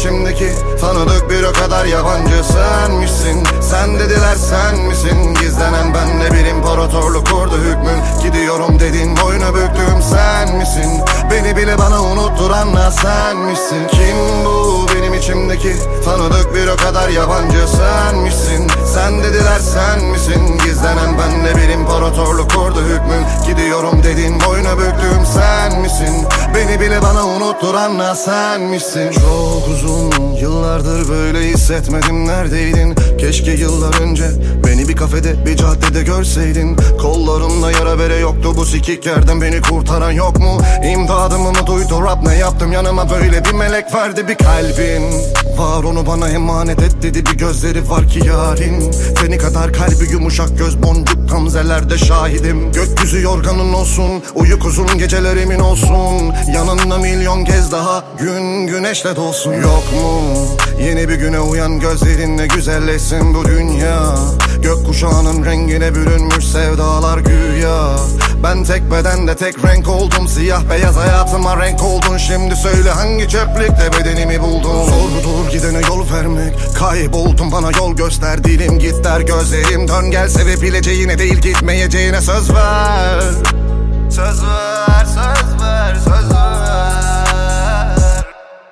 içimdeki tanıdık bir o kadar yabancı senmişsin. Sen dediler sen misin? Gizlenen bende bir imparatorluk kurdu hükmün. Gidiyorum dedin boynu büktüm sen misin? Beni bile bana unutturan da senmişsin. Kim bu benim içimdeki tanıdık bir o kadar yabancı senmişsin. Sen dediler sen misin? Gizlenen bende bir imparatorluk kurdu hükmün. Gidiyorum dedin boynu büktüm sen misin? Beni bile bana unutturan da senmişsin. Çok uzun yıllardır böyle hissetmedim, neredeydin? Keşke yıllar önce beni bir kafede bir caddede görseydin. Kollarımda yara bere yoktu, bu sikik yerden beni kurtaran yok mu? İmdadımı duydu Rab, ne yaptım yanıma böyle bir melek verdi bir kalbin. Var onu bana emanet et dedi, bir gözleri var ki yarin. Seni kadar kalbi yumuşak, göz boncuk gamzelerde şahidim. Gökyüzü yorganın olsun, uyuk uzun gecelerimin olsun. Yanında milyon kez daha gün güneşle dolsun. Yok mu yeni bir güne uyan, gözlerinle güzelleşsin bu dünya. Gökkuşağının rengine bürünmüş sevdalar güya. Ben tek bedende tek renk oldum, siyah beyaz hayatıma renk oldun. Şimdi söyle hangi çöplükte bedenimi buldun? Zordur gidene yol vermek, kayboldum bana yol göster. Dilim git der gözlerim dön gel, sevebileceğine değil gitmeyeceğine söz ver. Söz ver, söz ver, söz ver.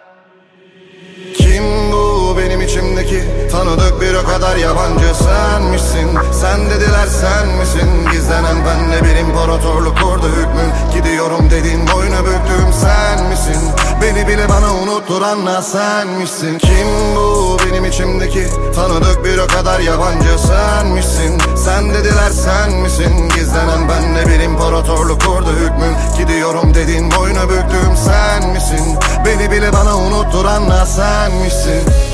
Kim bu benim içimdeki tanıdık bir o kadar yabancı senmişsin. Sen dediler sen misin? Gizlenen bende bir imparatorluk kurdu hükmün. Gidiyorum dedin boynu büktüm sen misin? Beni bile bana unutturan da senmişsin. Kim bu benim içimdeki tanıdık bir o kadar yabancı senmişsin. Sen dediler sen misin? Gizlenen bende bir imparatorluk kurdu hükmün. Gidiyorum dedin boynu büktüm sen misin? Beni bile bana unutturan da senmişsin.